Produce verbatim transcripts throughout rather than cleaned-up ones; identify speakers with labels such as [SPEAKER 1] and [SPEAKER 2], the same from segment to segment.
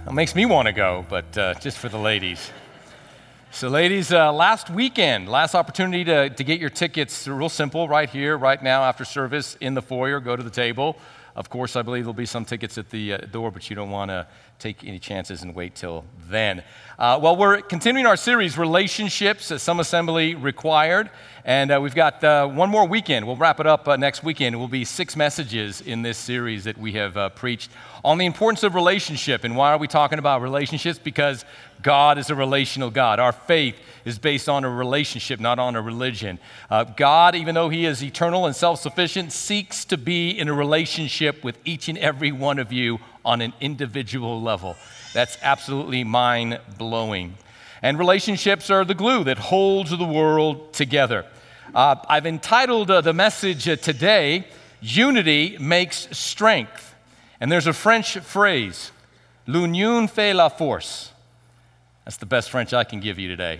[SPEAKER 1] It makes me want to go, but uh, just for the ladies. So ladies, uh, last weekend, last opportunity to, to get your tickets, real simple, right here, right now, after service, in the foyer, go to the table. Of course, I believe there'll be some tickets at the uh, door, but you don't want to take any chances and wait till then. Uh, well, we're continuing our series, Relationships, uh, Some Assembly Required, and uh, we've got uh, one more weekend. We'll wrap it up uh, next weekend. It will be six messages in this series that we have uh, preached on the importance of relationship. And why are we talking about relationships? Because God is a relational God. Our faith is based on a relationship, not on a religion. Uh, God, even though He is eternal and self-sufficient, seeks to be in a relationship with each and every one of you on an individual level. That's absolutely mind-blowing. And relationships are the glue that holds the world together. Uh, I've entitled uh, the message uh, today, Unity Makes Strength. And there's a French phrase, l'union fait la force. That's the best French I can give you today.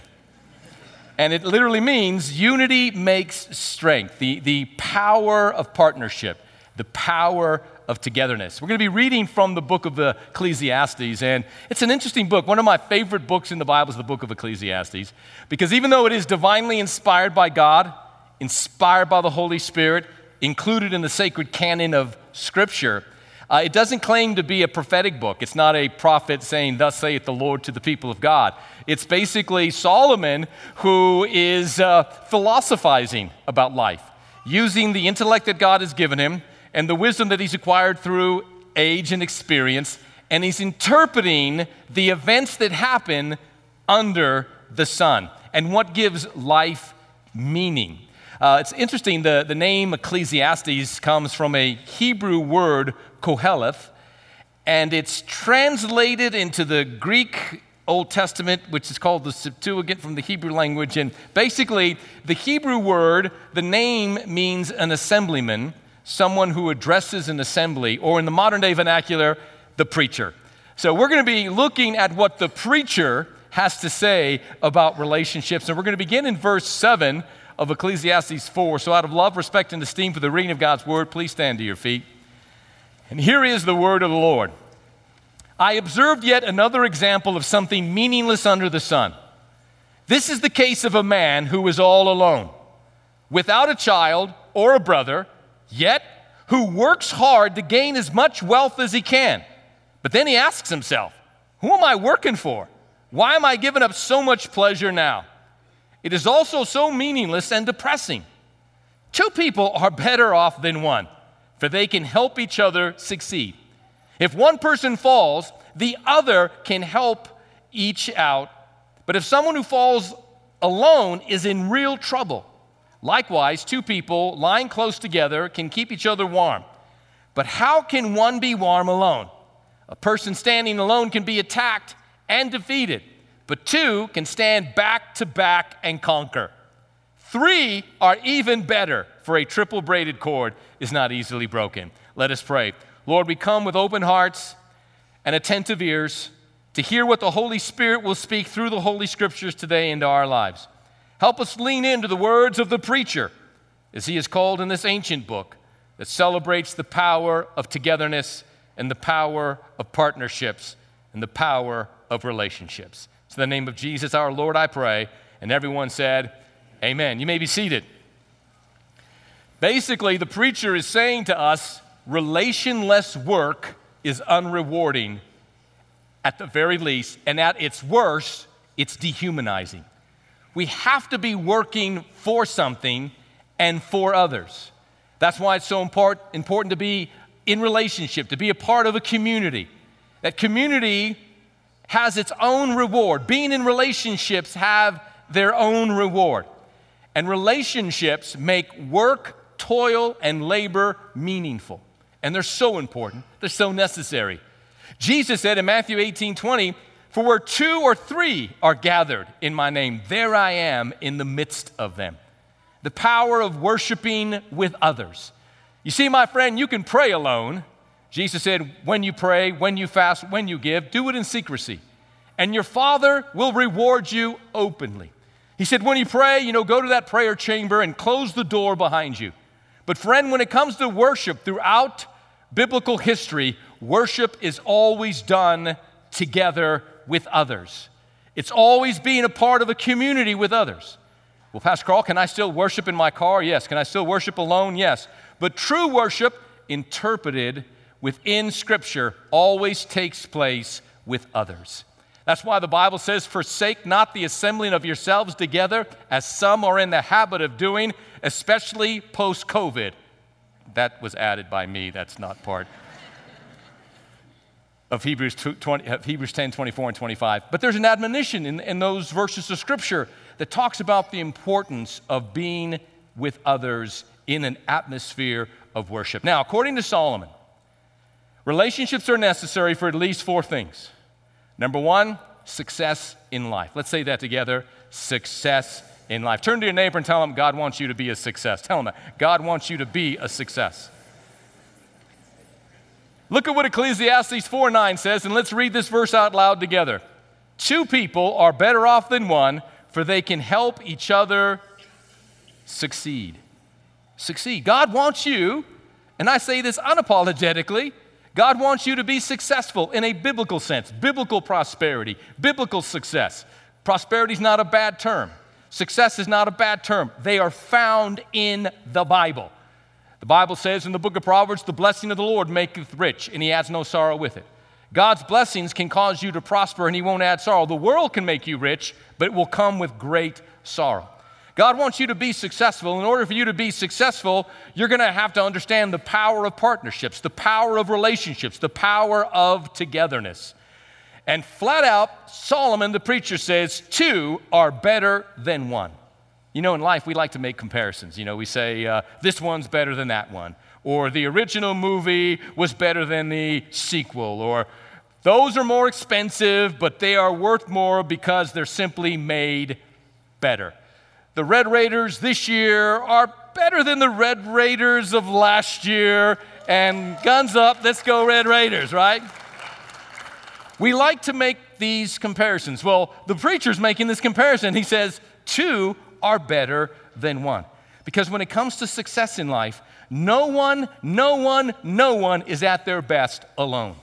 [SPEAKER 1] And it literally means unity makes strength, the, the power of partnership, the power of togetherness. We're going to be reading from the book of Ecclesiastes, and it's an interesting book. One of my favorite books in the Bible is the book of Ecclesiastes, because even though it is divinely inspired by God, inspired by the Holy Spirit, included in the sacred canon of Scripture, Uh, it doesn't claim to be a prophetic book. It's not a prophet saying, "Thus saith the Lord" to the people of God. It's basically Solomon who is uh, philosophizing about life, using the intellect that God has given him and the wisdom that he's acquired through age and experience, and he's interpreting the events that happen under the sun and what gives life meaning. Uh, it's interesting, the, the name Ecclesiastes comes from a Hebrew word, Koheleth, and it's translated into the Greek Old Testament, which is called the Septuagint from the Hebrew language. And basically, the Hebrew word, the name means an assemblyman, someone who addresses an assembly, or in the modern day vernacular, the preacher. So we're going to be looking at what the preacher has to say about relationships. And we're going to begin in verse seven of Ecclesiastes four. So out of love, respect, and esteem for the reading of God's word, please stand to your feet. And here is the word of the Lord. I observed yet another example of something meaningless under the sun. This is the case of a man who is all alone, without a child or a brother, yet who works hard to gain as much wealth as he can. But then he asks himself, who am I working for? Why am I giving up so much pleasure now? It is also so meaningless and depressing. Two people are better off than one, for they can help each other succeed. If one person falls, the other can help each out. But if someone who falls alone is in real trouble, likewise, two people lying close together can keep each other warm. But how can one be warm alone? A person standing alone can be attacked and defeated, but two can stand back to back and conquer. Three are even better, for a triple braided cord is not easily broken. Let us pray. Lord, we come with open hearts and attentive ears to hear what the Holy Spirit will speak through the Holy Scriptures today into our lives. Help us lean into the words of the preacher, as he is called in this ancient book that celebrates the power of togetherness and the power of partnerships and the power of relationships. In the name of Jesus, our Lord, I pray. And everyone said, amen. You may be seated. Basically, the preacher is saying to us, relationless work is unrewarding at the very least, and at its worst, it's dehumanizing. We have to be working for something and for others. That's why it's so import- important to be in relationship, to be a part of a community. That community has its own reward. Being in relationships have their own reward. And relationships make work, toil, and labor meaningful. And they're so important. They're so necessary. Jesus said in Matthew eighteen twenty, for where two or three are gathered in my name, there I am in the midst of them. The power of worshiping with others. You see, my friend, you can pray alone. Jesus said, when you pray, when you fast, when you give, do it in secrecy. And your Father will reward you openly. He said, when you pray, you know, go to that prayer chamber and close the door behind you. But friend, when it comes to worship throughout biblical history, worship is always done together with others. It's always being a part of a community with others. Well, Pastor Carl, can I still worship in my car? Yes. Can I still worship alone? Yes. But true worship, interpreted within Scripture, always takes place with others. That's why the Bible says, forsake not the assembling of yourselves together, as some are in the habit of doing, especially post-COVID. That was added by me. That's not part of Hebrews, twenty, Hebrews ten, twenty-four and twenty-five. But there's an admonition in, in those verses of Scripture that talks about the importance of being with others in an atmosphere of worship. Now, according to Solomon, relationships are necessary for at least four things. Number one, success in life. Let's say that together, success in life. Turn to your neighbor and tell him God wants you to be a success. Tell him that. God wants you to be a success. Look at what Ecclesiastes four nine says, and let's read this verse out loud together. Two people are better off than one, for they can help each other succeed. Succeed. God wants you, and I say this unapologetically, God wants you to be successful in a biblical sense, biblical prosperity, biblical success. Prosperity is not a bad term. Success is not a bad term. They are found in the Bible. The Bible says in the book of Proverbs, the blessing of the Lord maketh rich, and he adds no sorrow with it. God's blessings can cause you to prosper, and he won't add sorrow. The world can make you rich, but it will come with great sorrow. God wants you to be successful. In order for you to be successful, you're going to have to understand the power of partnerships, the power of relationships, the power of togetherness. And flat out, Solomon, the preacher, says two are better than one. You know, in life, we like to make comparisons. You know, we say, uh, this one's better than that one. Or the original movie was better than the sequel. Or those are more expensive, but they are worth more because they're simply made better. The Red Raiders this year are better than the Red Raiders of last year. And guns up, let's go Red Raiders, right? We like to make these comparisons. Well, the preacher's making this comparison. He says, two are better than one. Because when it comes to success in life, no one, no one, no one is at their best alone.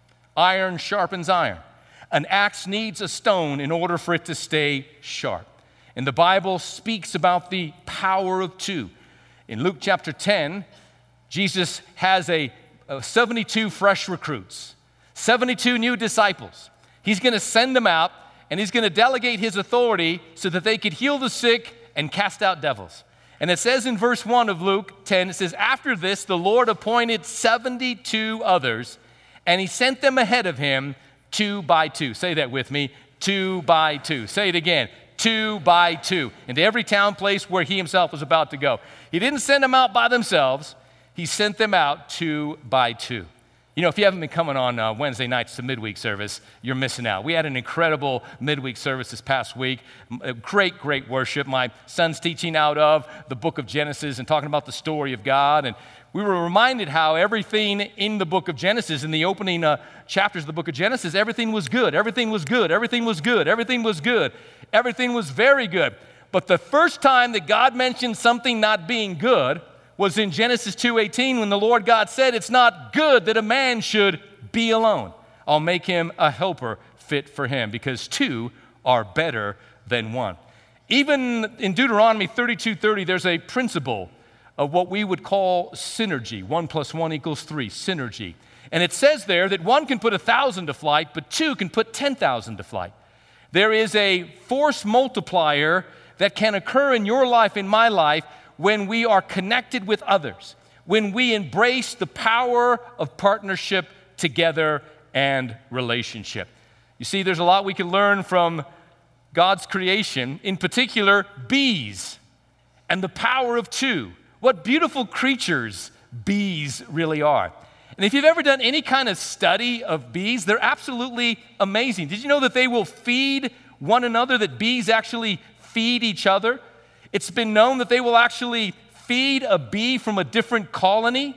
[SPEAKER 1] Iron sharpens iron. An axe needs a stone in order for it to stay sharp. And the Bible speaks about the power of two. In Luke chapter ten, Jesus has a, a seventy-two fresh recruits, seventy-two new disciples. He's going to send them out, and he's going to delegate his authority so that they could heal the sick and cast out devils. And it says in verse one of Luke ten, it says, after this, the Lord appointed seventy-two others, and he sent them ahead of him two by two. Say that with me, two by two. Say it again, two by two, into every town place where he himself was about to go. He didn't send them out by themselves. He sent them out two by two. You know, if you haven't been coming on uh, Wednesday nights to midweek service, you're missing out. We had an incredible midweek service this past week. Great, great worship. My son's teaching out of the book of Genesis and talking about the story of God. And we were reminded how everything in the book of Genesis, in the opening uh, chapters of the book of Genesis, everything was good. Everything was good. Everything was good. Everything was good. Everything was very good. But the first time that God mentioned something not being good was in Genesis two eighteen, when the Lord God said, it's not good that a man should be alone. I'll make him a helper fit for him, because two are better than one. Even in Deuteronomy thirty-two thirty, there's a principle of what we would call synergy. One plus one equals three, synergy. And it says there that one can put a thousand to flight, but two can put ten thousand to flight. There is a force multiplier that can occur in your life, in my life, when we are connected with others, when we embrace the power of partnership together and relationship. You see, there's a lot we can learn from God's creation, in particular, bees and the power of two. What beautiful creatures bees really are. And if you've ever done any kind of study of bees, they're absolutely amazing. Did you know that they will feed one another, that bees actually feed each other? It's been known that they will actually feed a bee from a different colony.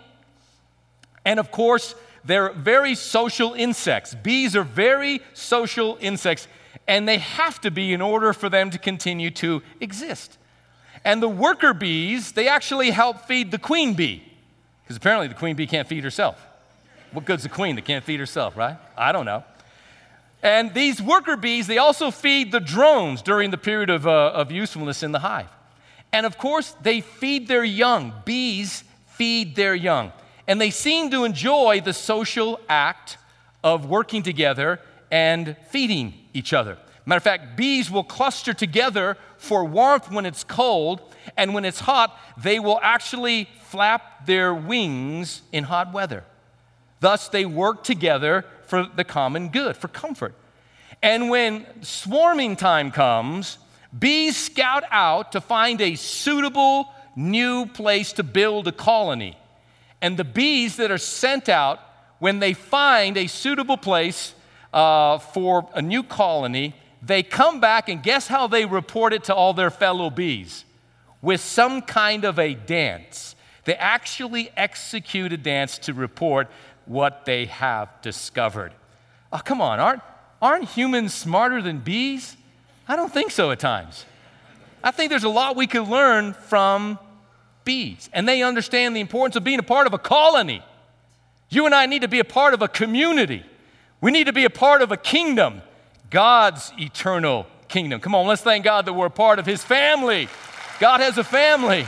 [SPEAKER 1] And of course, they're very social insects. Bees are very social insects, and they have to be in order for them to continue to exist. And the worker bees, they actually help feed the queen bee, because apparently the queen bee can't feed herself. What good's a queen that can't feed herself, right? I don't know. And these worker bees, they also feed the drones during the period of, uh, of usefulness in the hive. And of course, they feed their young. Bees feed their young. And they seem to enjoy the social act of working together and feeding each other. Matter of fact, bees will cluster together for warmth when it's cold, and when it's hot, they will actually flap their wings in hot weather. Thus, they work together for the common good, for comfort. And when swarming time comes, bees scout out to find a suitable new place to build a colony. And the bees that are sent out, when they find a suitable place uh, for a new colony, they come back, and guess how they report it to all their fellow bees? With some kind of a dance. They actually execute a dance to report what they have discovered. Oh, come on, aren't, aren't humans smarter than bees? I don't think so at times. I think there's a lot we could learn from bees, and they understand the importance of being a part of a colony. You and I need to be a part of a community. We need to be a part of a kingdom, God's eternal kingdom. Come on, let's thank God that we're a part of His family. God has a family.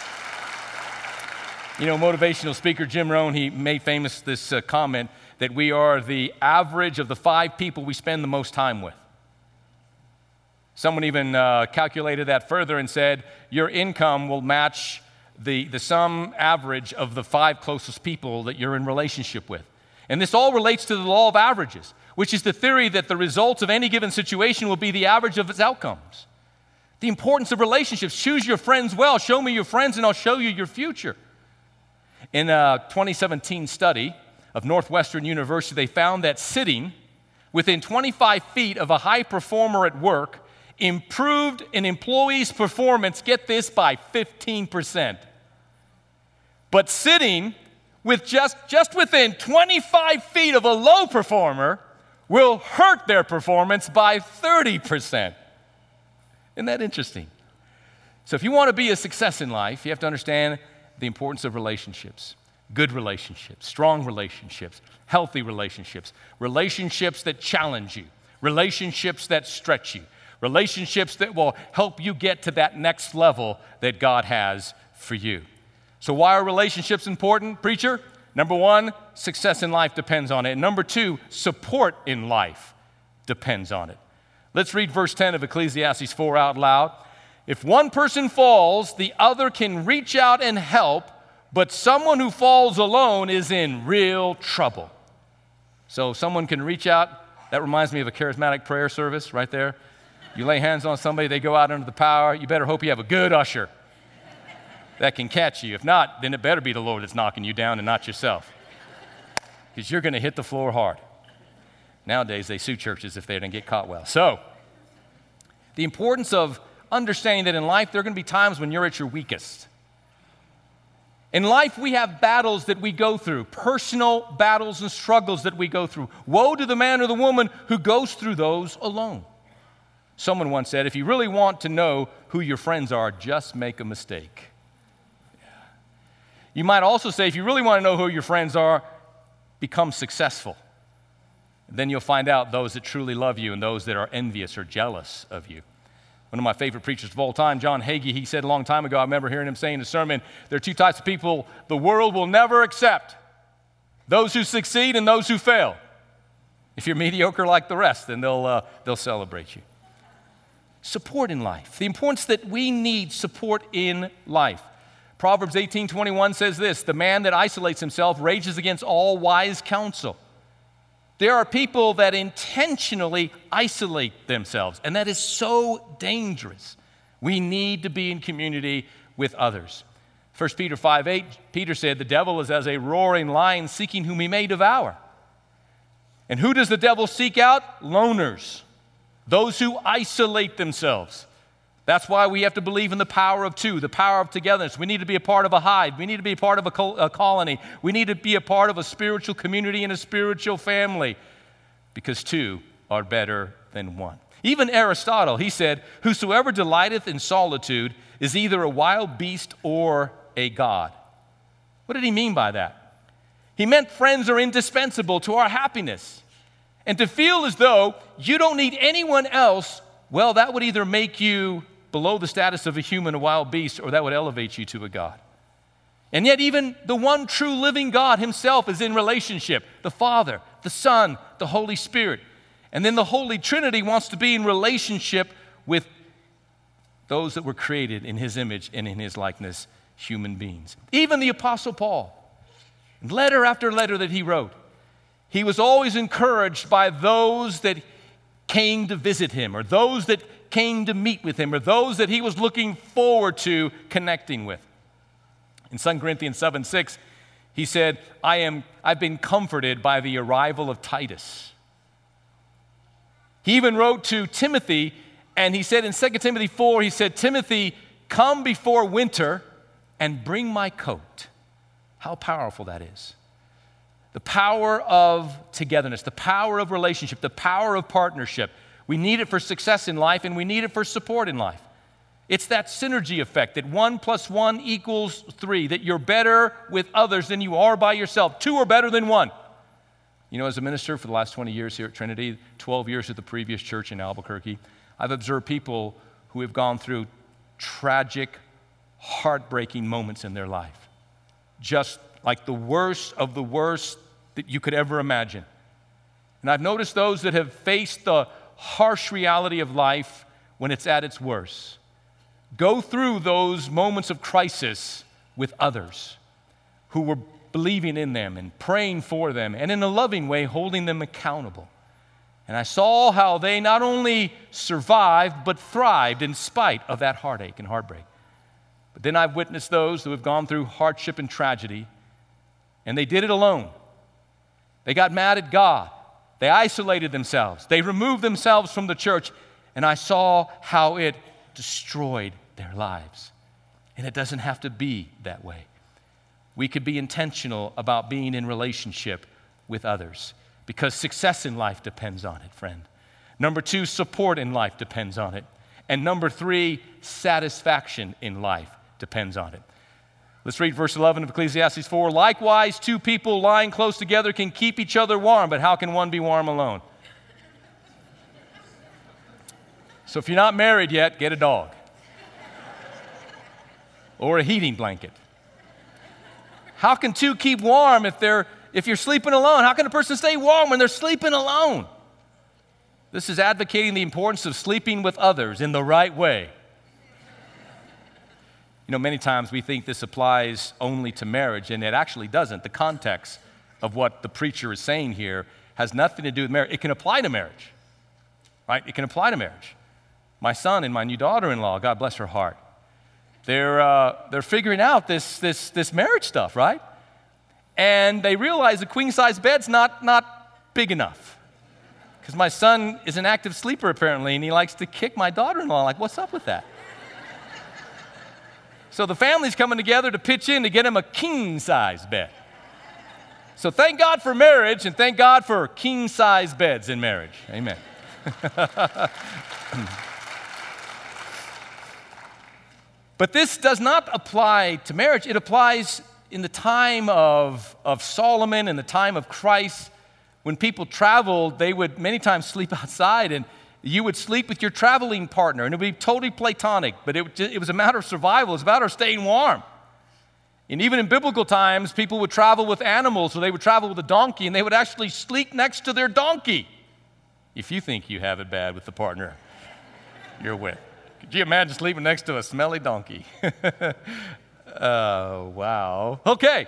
[SPEAKER 1] You know, motivational speaker Jim Rohn, he made famous this uh, comment that we are the average of the five people we spend the most time with. Someone even uh, calculated that further and said, your income will match the, the sum average of the five closest people that you're in relationship with. And this all relates to the law of averages, which is the theory that the results of any given situation will be the average of its outcomes. The importance of relationships. Choose your friends well. Show me your friends and I'll show you your future. In a twenty seventeen study of Northwestern University, they found that sitting within twenty-five feet of a high performer at work improved an employee's performance, get this, by fifteen percent. But sitting with just, just within twenty-five feet of a low performer will hurt their performance by thirty percent. Isn't that interesting? So if you want to be a success in life, you have to understand the importance of relationships. Good relationships, strong relationships, healthy relationships, relationships that challenge you, relationships that stretch you, relationships that will help you get to that next level that God has for you. So why are relationships important, preacher? Number one, success in life depends on it. And number two, support in life depends on it. Let's read verse ten of Ecclesiastes four out loud. If one person falls, the other can reach out and help, but someone who falls alone is in real trouble. So someone can reach out. That reminds me of a charismatic prayer service right there. You lay hands on somebody, they go out under the power. You better hope you have a good usher that can catch you. If not, then it better be the Lord that's knocking you down and not yourself, because you're going to hit the floor hard. Nowadays, they sue churches if they didn't get caught well. So, the importance of understanding that in life, there are going to be times when you're at your weakest. In life, we have battles that we go through, personal battles and struggles that we go through. Woe to the man or the woman who goes through those alone. Someone once said, if you really want to know who your friends are, just make a mistake. Yeah. You might also say, if you really want to know who your friends are, become successful. Then you'll find out those that truly love you and those that are envious or jealous of you. One of my favorite preachers of all time, John Hagee, he said a long time ago, I remember hearing him say in a sermon, there are two types of people the world will never accept: those who succeed and those who fail. If you're mediocre like the rest, then they'll, uh, they'll celebrate you. Support in life. The importance that we need support in life. Proverbs eighteen twenty-one says this, the man that isolates himself rages against all wise counsel. There are people that intentionally isolate themselves, and that is so dangerous. We need to be in community with others. First Peter five eight, Peter said, the devil is as a roaring lion seeking whom he may devour. And who does the devil seek out? Loners, those who isolate themselves. That's why we have to believe in the power of two, the power of togetherness. We need to be a part of a hive. We need to be a part of a, col- a colony. We need to be a part of a spiritual community and a spiritual family, because two are better than one. Even Aristotle, he said, whosoever delighteth in solitude is either a wild beast or a god. What did he mean by that? He meant friends are indispensable to our happiness. And to feel as though you don't need anyone else, well, that would either make you below the status of a human, a wild beast, or that would elevate you to a God. And yet even the one true living God himself is in relationship. The Father, the Son, the Holy Spirit. And then the Holy Trinity wants to be in relationship with those that were created in his image and in his likeness, human beings. Even the Apostle Paul, letter after letter that he wrote, he was always encouraged by those that came to visit him, or those that came to meet with him, or those that he was looking forward to connecting with. In Second Corinthians seven six, he said, I am, I've been comforted by the arrival of Titus. He even wrote to Timothy, and he said in Second Timothy four, he said, Timothy, come before winter and bring my coat. How powerful that is. The power of togetherness, the power of relationship, the power of partnership. We need it for success in life, and we need it for support in life. It's that synergy effect, that one plus one equals three, that you're better with others than you are by yourself. Two are better than one. You know, as a minister for the last twenty years here at Trinity, twelve years at the previous church in Albuquerque, I've observed people who have gone through tragic, heartbreaking moments in their life. Just like the worst of the worst that you could ever imagine. And I've noticed those that have faced the harsh reality of life when it's at its worst go through those moments of crisis with others who were believing in them and praying for them and in a loving way holding them accountable. And I saw how they not only survived but thrived in spite of that heartache and heartbreak. But then I've witnessed those who have gone through hardship and tragedy, and they did it alone. They got mad at God. They isolated themselves. They removed themselves from the church, and I saw how it destroyed their lives. And it doesn't have to be that way. We could be intentional about being in relationship with others because success in life depends on it, friend. Number two, support in life depends on it. And number three, satisfaction in life depends on it. Let's read verse eleven of Ecclesiastes four. Likewise, two people lying close together can keep each other warm, but how can one be warm alone? So if you're not married yet, get a dog. Or a heating blanket. How can two keep warm if they're if you're sleeping alone? How can a person stay warm when they're sleeping alone? This is advocating the importance of sleeping with others in the right way. You know, many times we think this applies only to marriage, and it actually doesn't. The context of what the preacher is saying here has nothing to do with marriage. It can apply to marriage, right? It can apply to marriage. My son and my new daughter-in-law, God bless her heart, they're, uh, they're figuring out this, this, this marriage stuff, right? And they realize a queen-size bed's not, not big enough. Because my son is an active sleeper, apparently, and he likes to kick my daughter-in-law. Like, what's up with that? So the family's coming together to pitch in to get him a king-size bed. So thank God for marriage, and thank God for king-size beds in marriage. Amen. But this does not apply to marriage. It applies in the time of, of Solomon and the time of Christ. When people traveled, they would many times sleep outside, and you would sleep with your traveling partner, and it would be totally platonic, but it, it was a matter of survival. It was a matter of staying warm. And even in biblical times, people would travel with animals, so they would travel with a donkey, and they would actually sleep next to their donkey. If you think you have it bad with the partner you're with. Could you imagine sleeping next to a smelly donkey? Oh, wow. Okay.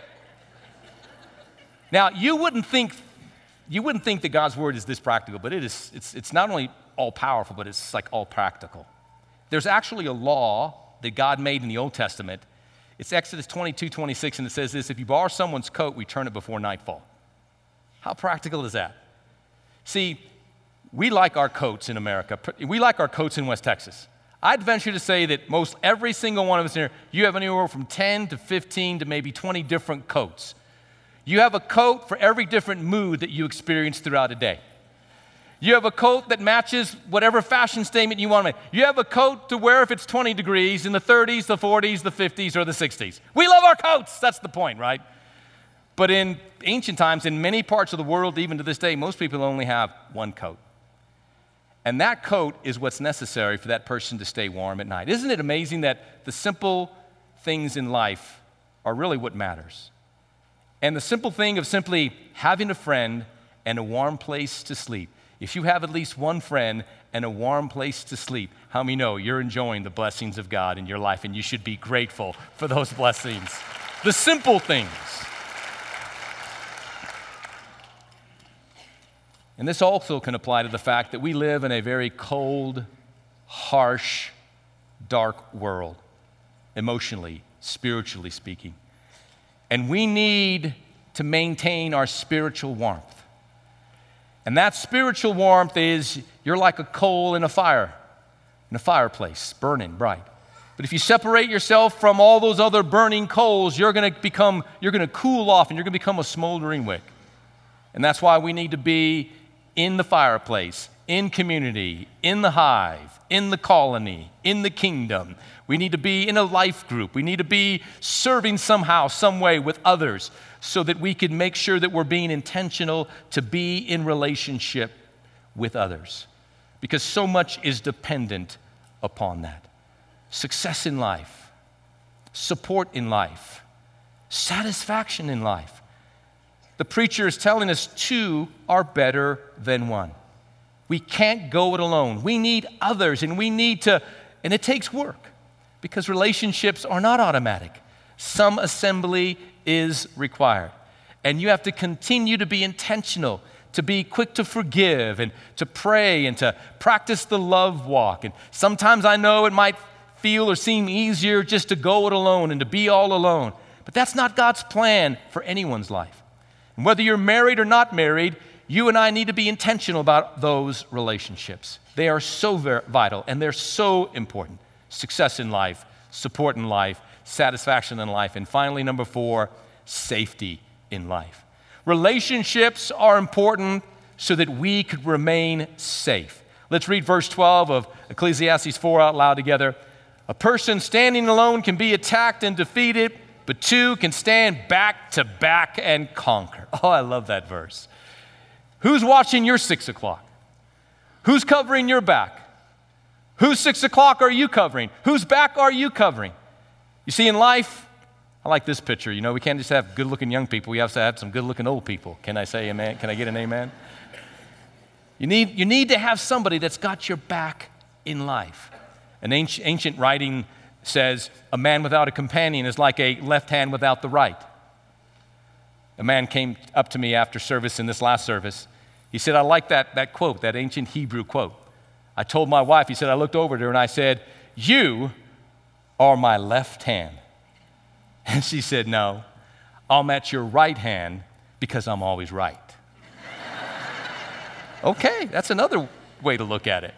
[SPEAKER 1] Now, you wouldn't think you wouldn't think that God's word is this practical, but it is. It's, it's not only all powerful, but it's like all practical. There's actually a law that God made in the Old Testament. It's Exodus twenty-two, twenty-six, and it says this: if you borrow someone's coat, return it before nightfall. How practical is that? See, we like our coats in America. We like our coats in West Texas. I'd venture to say that most every single one of us here, you have anywhere from ten to fifteen to maybe twenty different coats. You have a coat for every different mood that you experience throughout a day. You have a coat that matches whatever fashion statement you want to make. You have a coat to wear if it's twenty degrees in the thirties, the forties, the fifties, or the sixties. We love our coats. That's the point, right? But in ancient times, in many parts of the world, even to this day, most people only have one coat. And that coat is what's necessary for that person to stay warm at night. Isn't it amazing that the simple things in life are really what matters? And the simple thing of simply having a friend and a warm place to sleep. If you have at least one friend and a warm place to sleep, how many know you're enjoying the blessings of God in your life, and you should be grateful for those blessings? The simple things. And this also can apply to the fact that we live in a very cold, harsh, dark world, emotionally, spiritually speaking. And we need to maintain our spiritual warmth. And that spiritual warmth is you're like a coal in a fire, in a fireplace, burning bright. But if you separate yourself from all those other burning coals, you're going to become, you're going to cool off, and you're going to become a smoldering wick. And that's why we need to be in the fireplace, in community, in the hive, in the colony, in the kingdom. We need to be in a life group. We need to be serving somehow, some way with others so that we can make sure that we're being intentional to be in relationship with others. Because so much is dependent upon that. Success in life, support in life, satisfaction in life. The preacher is telling us two are better than one. We can't go it alone. We need others, and we need to, and it takes work because relationships are not automatic. Some assembly is required. And you have to continue to be intentional, to be quick to forgive and to pray and to practice the love walk. And sometimes I know it might feel or seem easier just to go it alone and to be all alone. But that's not God's plan for anyone's life. And whether you're married or not married, you and I need to be intentional about those relationships. They are so very vital, and they're so important. Success in life, support in life, satisfaction in life, and finally, number four, safety in life. Relationships are important so that we could remain safe. Let's read verse twelve of Ecclesiastes four out loud together. A person standing alone can be attacked and defeated, but two can stand back to back and conquer. Oh, I love that verse. Who's watching your six o'clock? Who's covering your back? Whose six o'clock are you covering? Whose back are you covering? You see, in life, I like this picture. You know, we can't just have good-looking young people. We have to have some good-looking old people. Can I say amen? Can I get an amen? You need, you need to have somebody that's got your back in life. An ancient, ancient writing says, a man without a companion is like a left hand without the right. A man came up to me after service in this last service. He said, I like that, that quote, that ancient Hebrew quote. I told my wife, he said, I looked over at her and I said, you are my left hand. And she said, no, I'm at your right hand because I'm always right. Okay, that's another way to look at it.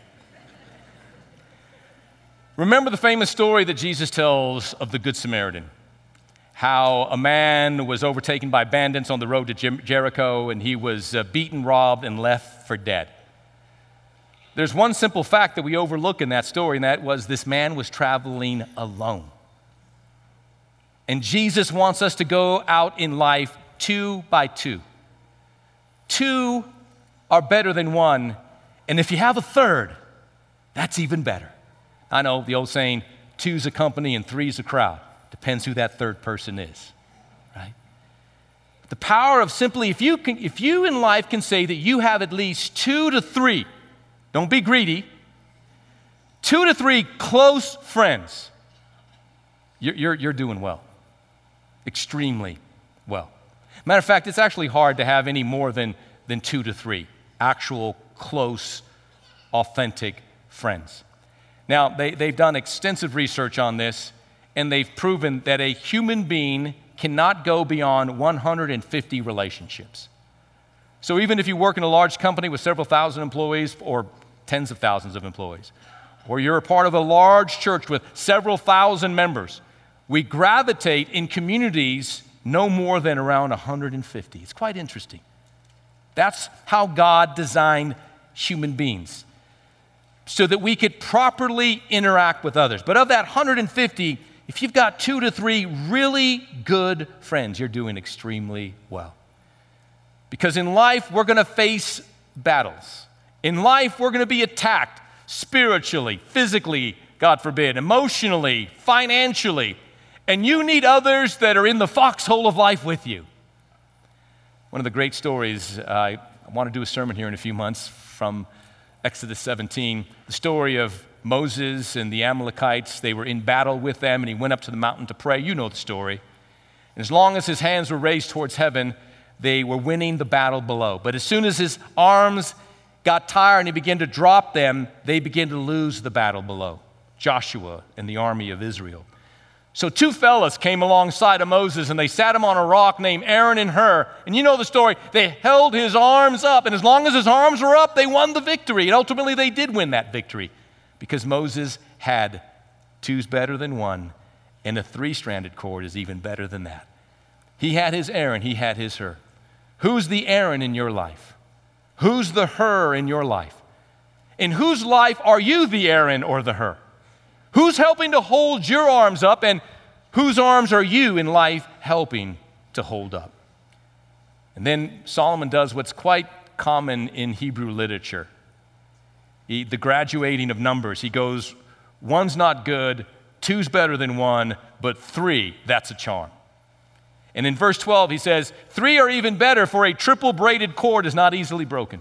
[SPEAKER 1] Remember the famous story that Jesus tells of the Good Samaritan, how a man was overtaken by bandits on the road to Jer- Jericho, and he was uh, beaten, robbed, and left for dead. There's one simple fact that we overlook in that story, and that was this man was traveling alone. And Jesus wants us to go out in life two by two. Two are better than one, and if you have a third, that's even better. I know the old saying, two's a company and three's a crowd. Depends who that third person is, right? The power of simply, if you can, if you in life can say that you have at least two to three, don't be greedy, two to three close friends, you're, you're, you're doing well, extremely well. Matter of fact, it's actually hard to have any more than, than two to three actual, close, authentic friends. Now, they, they've done extensive research on this, and they've proven that a human being cannot go beyond one hundred fifty relationships. So even if you work in a large company with several thousand employees or tens of thousands of employees, or you're a part of a large church with several thousand members, we gravitate in communities no more than around one hundred fifty. It's quite interesting. That's how God designed human beings, so that we could properly interact with others. But of that one hundred fifty, If you've got two to three really good friends, you're doing extremely well. Because in life, we're going to face battles. In life, we're going to be attacked spiritually, physically, God forbid, emotionally, financially. And you need others that are in the foxhole of life with you. One of the great stories, uh, I want to do a sermon here in a few months from Exodus seventeen, the story of Moses and the Amalekites. They were in battle with them, and he went up to the mountain to pray. You know the story. And as long as his hands were raised towards heaven, they were winning the battle below. But as soon as his arms got tired and he began to drop them, they began to lose the battle below. Joshua and the army of Israel. So two fellas came alongside of Moses, and they sat him on a rock named Aaron and Hur. And you know the story. They held his arms up, and as long as his arms were up, they won the victory. And ultimately, they did win that victory because Moses had two's better than one, and a three-stranded cord is even better than that. He had his Aaron, he had his Hur. Who's the Aaron in your life? Who's the Hur in your life? In whose life are you the Aaron or the Hur? Who's helping to hold your arms up, and whose arms are you in life helping to hold up? And then Solomon does what's quite common in Hebrew literature. He, the graduating of numbers. He goes, one's not good, two's better than one, but three, that's a charm. And in verse twelve, he says, three are even better, for a triple braided cord is not easily broken.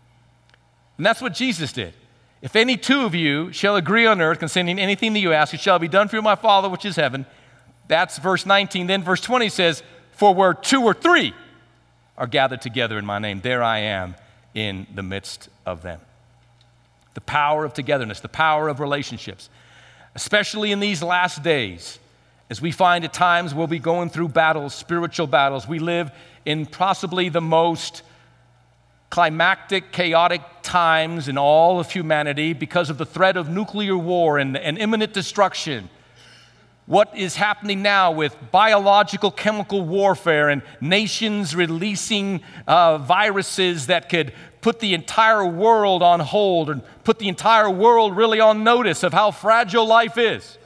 [SPEAKER 1] And that's what Jesus did. If any two of you shall agree on earth concerning anything that you ask, it shall be done for you, my Father which is heaven. That's verse nineteen. Then verse twenty says, for where two or three are gathered together in my name, there I am in the midst of them. The power of togetherness, the power of relationships, especially in these last days, as we find at times we'll be going through battles, spiritual battles. We live in possibly the most climactic, chaotic times in all of humanity because of the threat of nuclear war and, and imminent destruction. What is happening now with biological chemical warfare and nations releasing uh, viruses that could put the entire world on hold and put the entire world really on notice of how fragile life is.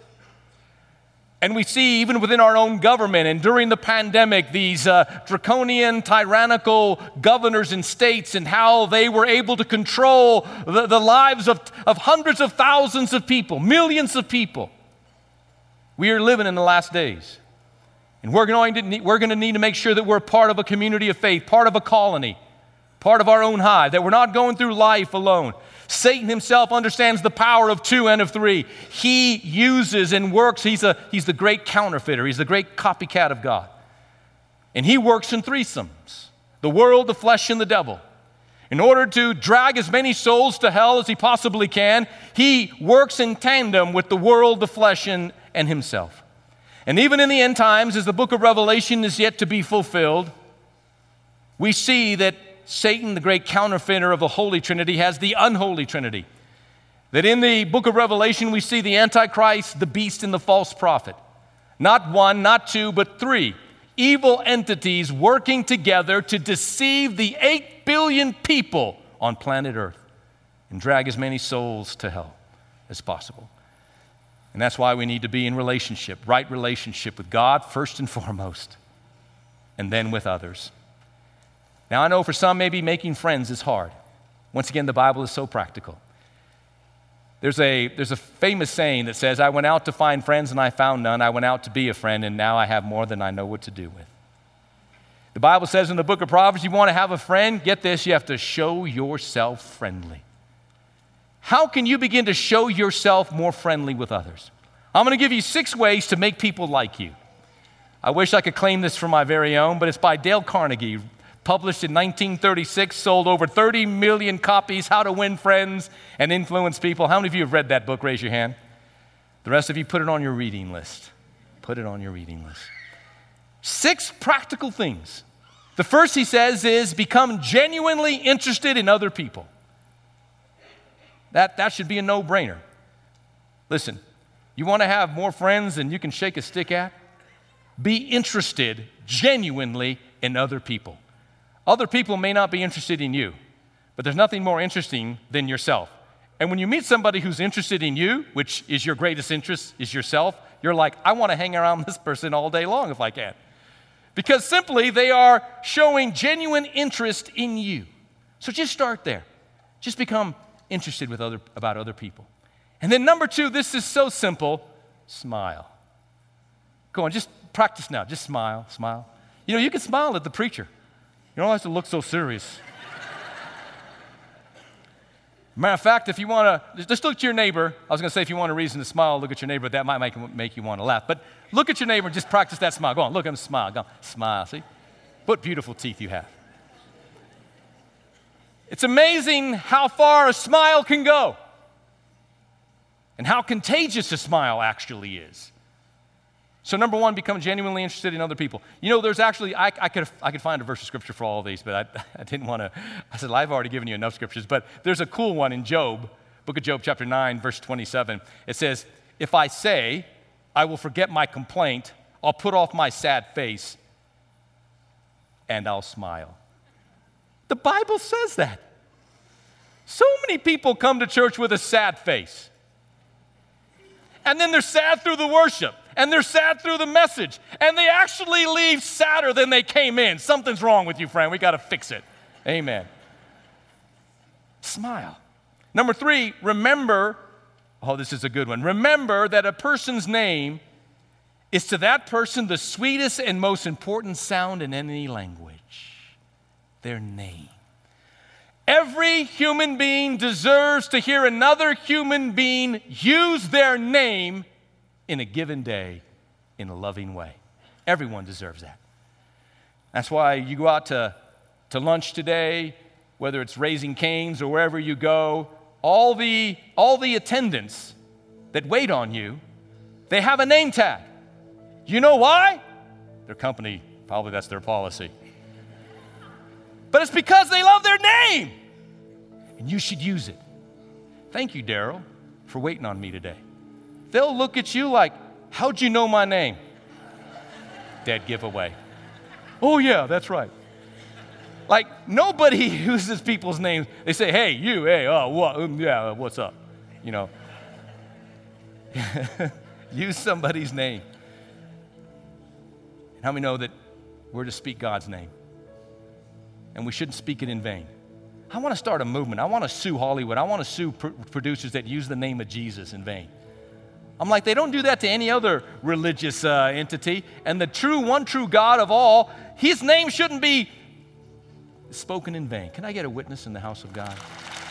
[SPEAKER 1] And we see even within our own government and during the pandemic, these uh, draconian, tyrannical governors and states and how they were able to control the, the lives of, of hundreds of thousands of people, millions of people. We are living in the last days. And we're going to need, we're going to need to make sure that we're part of a community of faith, part of a colony, part of our own hive, that we're not going through life alone. Satan himself understands the power of two and of three. He uses and works. He's, a, he's the great counterfeiter. He's the great copycat of God. And he works in threesomes, the world, the flesh, and the devil. In order to drag as many souls to hell as he possibly can, he works in tandem with the world, the flesh, and, and himself. And even in the end times, as the book of Revelation is yet to be fulfilled, we see that Satan, the great counterfeiter of the Holy Trinity, has the unholy Trinity. That in the book of Revelation, we see the Antichrist, the beast, and the false prophet. Not one, not two, but three evil entities working together to deceive the eight billion people on planet Earth and drag as many souls to hell as possible. And that's why we need to be in relationship, right relationship with God first and foremost, and then with others. Now, I know for some, maybe making friends is hard. Once again, the Bible is so practical. There's a, there's a famous saying that says, I went out to find friends and I found none. I went out to be a friend and now I have more than I know what to do with. The Bible says in the book of Proverbs, you want to have a friend, get this, you have to show yourself friendly. How can you begin to show yourself more friendly with others? I'm going to give you six ways to make people like you. I wish I could claim this for my very own, but it's by Dale Carnegie. Published in nineteen thirty-six, sold over thirty million copies, How to Win Friends and Influence People. How many of you have read that book? Raise your hand. The rest of you, put it on your reading list. Put it on your reading list. Six practical things. The first, he says, is become genuinely interested in other people. That, that should be a no-brainer. Listen, you want to have more friends than you can shake a stick at? Be interested genuinely in other people. Other people may not be interested in you, but there's nothing more interesting than yourself. And when you meet somebody who's interested in you, which is your greatest interest, is yourself, you're like, I want to hang around this person all day long if I can. Because simply they are showing genuine interest in you. So just start there. Just become interested with other, about other people. And then number two, this is so simple, smile. Go on, just practice now. Just smile, smile. You know, you can smile at the preacher. You don't have to look so serious. Matter of fact, if you want to, just look at your neighbor. I was going to say if you want a reason to smile, look at your neighbor. That might make, make you want to laugh. But look at your neighbor and just practice that smile. Go on, look at him, smile. Go on, smile, see? What beautiful teeth you have. It's amazing how far a smile can go and how contagious a smile actually is. So number one, become genuinely interested in other people. You know, there's actually, I, I, could, I could find a verse of scripture for all of these, but I, I didn't want to, I said, I've already given you enough scriptures, but there's a cool one in Job, book of Job chapter nine, verse twenty-seven. It says, if I say, I will forget my complaint, I'll put off my sad face, and I'll smile. The Bible says that. So many people come to church with a sad face. And then they're sad through the worship. And they're sad through the message. And they actually leave sadder than they came in. Something's wrong with you, friend. We got to fix it. Amen. Smile. Number three, remember, oh, this is a good one. Remember that a person's name is to that person the sweetest and most important sound in any language. Their name. Every human being deserves to hear another human being use their name in a given day in a loving way. Everyone deserves that. That's why you go out to, to lunch today, whether it's Raising Cane's or wherever you go, all the, all the attendants that wait on you, they have a name tag. You know why? Their company, probably that's their policy. But it's because they love their name. And you should use it. Thank you, Daryl, for waiting on me today. They'll look at you like, how'd you know my name? Dead giveaway. Oh, yeah, that's right. Like, nobody uses people's names. They say, hey, you, hey, oh, what, um, yeah, what's up? You know. Use somebody's name. And how many know that we're to speak God's name? And we shouldn't speak it in vain. I want to start a movement. I want to sue Hollywood. I want to sue pr- producers that use the name of Jesus in vain. I'm like, they don't do that to any other religious uh, entity. And the true, one true God of all, his name shouldn't be spoken in vain. Can I get a witness in the house of God?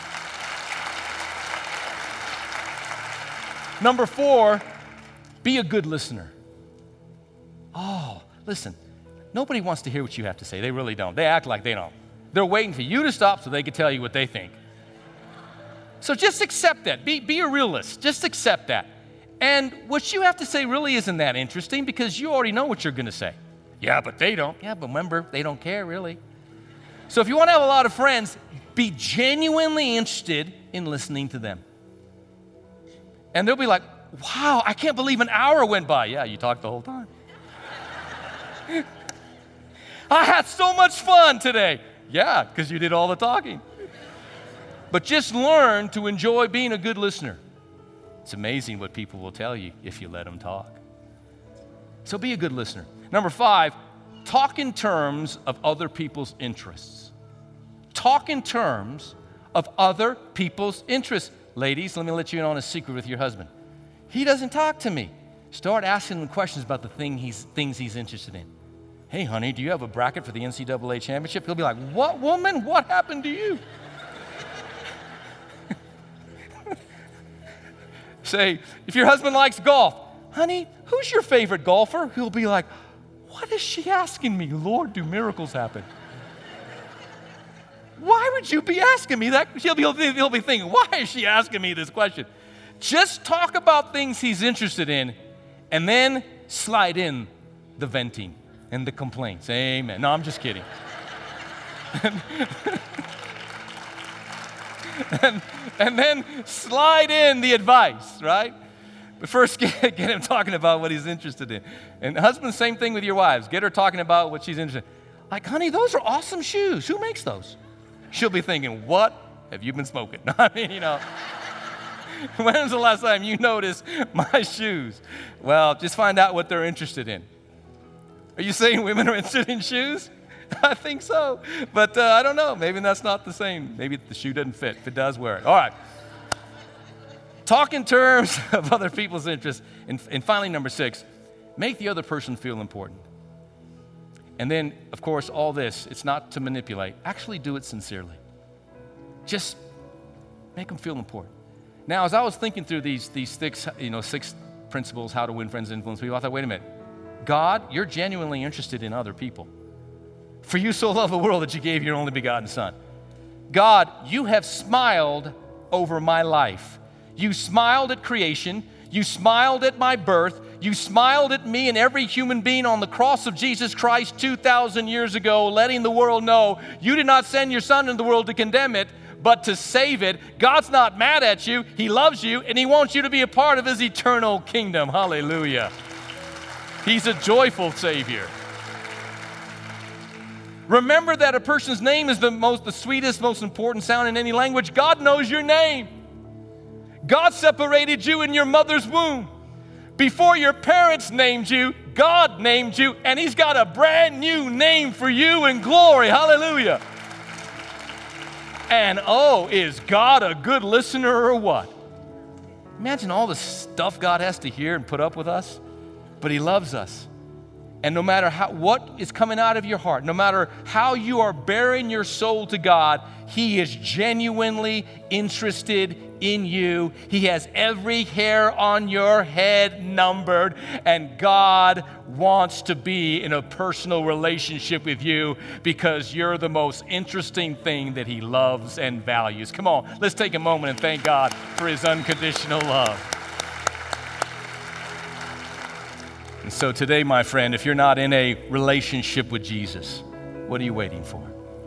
[SPEAKER 1] Number four, be a good listener. Oh, listen, nobody wants to hear what you have to say. They really don't. They act like they don't. They're waiting for you to stop so they can tell you what they think. So just accept that. Be, be a realist. Just accept that. And what you have to say really isn't that interesting because you already know what you're going to say. Yeah, but they don't. Yeah, but remember, they don't care really. So if you want to have a lot of friends, be genuinely interested in listening to them. And they'll be like, wow, I can't believe an hour went by. Yeah, you talked the whole time. I had so much fun today. Yeah, because you did all the talking. But just learn to enjoy being a good listener. It's amazing what people will tell you if you let them talk. So be a good listener. Number five, talk in terms of other people's interests. Talk in terms of other people's interests. Ladies, let me let you in on a secret with your husband. He doesn't talk to me. Start asking him questions about the thing he's, things he's interested in. Hey, honey, do you have a bracket for the N C double A championship? He'll be like, what, woman? What happened to you? Say, if your husband likes golf, honey, who's your favorite golfer? He'll be like, what is she asking me? Lord, do miracles happen? Why would you be asking me that? He'll be, he'll be thinking, why is she asking me this question? Just talk about things he's interested in and then slide in the venting and the complaints. Amen. No, I'm just kidding. and, and then slide in the advice, right? But first, get, get him talking about what he's interested in. And husbands, same thing with your wives. Get her talking about what she's interested in. Like, honey, those are awesome shoes. Who makes those? She'll be thinking, what have you been smoking? I mean, you know. When was the last time you noticed my shoes? Well, just find out what they're interested in. Are you saying women are interested in shoes? I think so. But uh, I don't know. Maybe that's not the same. Maybe the shoe doesn't fit. If it does, wear it. All right. Talk in terms of other people's interests. And, and finally, number six, make the other person feel important. And then, of course, all this, it's not to manipulate. Actually do it sincerely. Just make them feel important. Now, as I was thinking through these, these six, you know, six principles, how to win friends and influence people, I thought, wait a minute. God, you're genuinely interested in other people. For you so loved the world that you gave your only begotten Son. God, you have smiled over my life. You smiled at creation. You smiled at my birth. You smiled at me and every human being on the cross of Jesus Christ two thousand years ago, letting the world know you did not send your Son into the world to condemn it, but to save it. God's not mad at you. He loves you, and He wants you to be a part of His eternal kingdom. Hallelujah. He's a joyful Savior. Remember that a person's name is the most, the sweetest, most important sound in any language. God knows your name. God separated you in your mother's womb. Before your parents named you, God named you, and He's got a brand new name for you in glory. Hallelujah. And oh, is God a good listener or what? Imagine all the stuff God has to hear and put up with us, but He loves us. And no matter how, what is coming out of your heart, no matter how you are bearing your soul to God, He is genuinely interested in you. He has every hair on your head numbered, and God wants to be in a personal relationship with you because you're the most interesting thing that He loves and values. Come on, let's take a moment and thank God for His unconditional love. And so today, my friend, if you're not in a relationship with Jesus, what are you waiting for?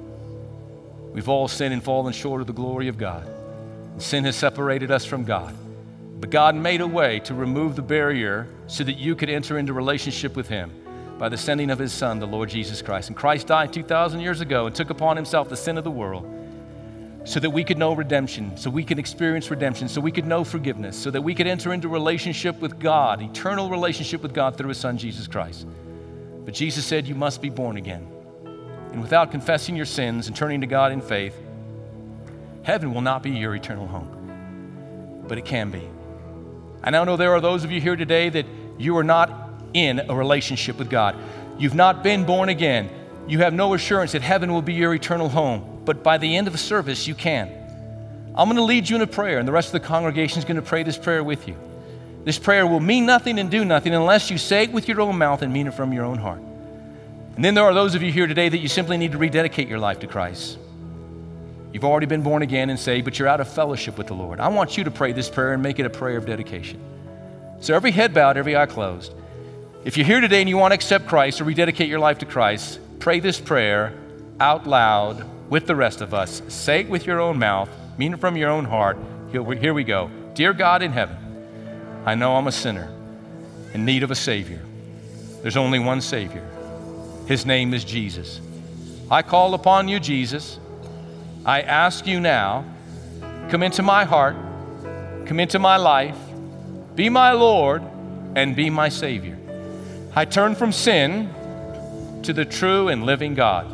[SPEAKER 1] We've all sinned and fallen short of the glory of God. And sin has separated us from God. But God made a way to remove the barrier so that you could enter into relationship with Him by the sending of His Son, the Lord Jesus Christ. And Christ died two thousand years ago and took upon Himself the sin of the world so that we could know redemption, so we could experience redemption, so we could know forgiveness, so that we could enter into relationship with God, eternal relationship with God through His Son, Jesus Christ. But Jesus said you must be born again. And without confessing your sins and turning to God in faith, heaven will not be your eternal home, but it can be. I now know there are those of you here today that you are not in a relationship with God. You've not been born again. You have no assurance that heaven will be your eternal home. But by the end of the service, you can. I'm going to lead you in a prayer, and the rest of the congregation is going to pray this prayer with you. This prayer will mean nothing and do nothing unless you say it with your own mouth and mean it from your own heart. And then there are those of you here today that you simply need to rededicate your life to Christ. You've already been born again and saved, but you're out of fellowship with the Lord. I want you to pray this prayer and make it a prayer of dedication. So every head bowed, every eye closed. If you're here today and you want to accept Christ or rededicate your life to Christ, pray this prayer out loud with the rest of us. Say it with your own mouth, mean it from your own heart. Here we go. Dear God in heaven, I know I'm a sinner in need of a Savior. There's only one Savior. His name is Jesus. I call upon you, Jesus. I ask you now, come into my heart, come into my life, be my Lord, and be my Savior. I turn from sin to the true and living God.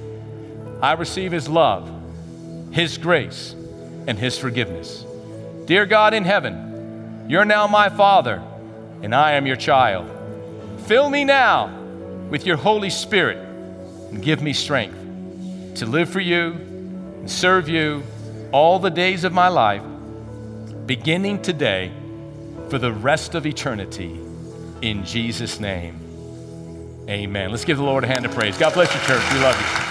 [SPEAKER 1] I receive His love, His grace, and His forgiveness. Dear God in heaven, you're now my Father, and I am your child. Fill me now with your Holy Spirit and give me strength to live for you and serve you all the days of my life, beginning today for the rest of eternity. In Jesus' name, amen. Let's give the Lord a hand of praise. God bless you, church. We love you.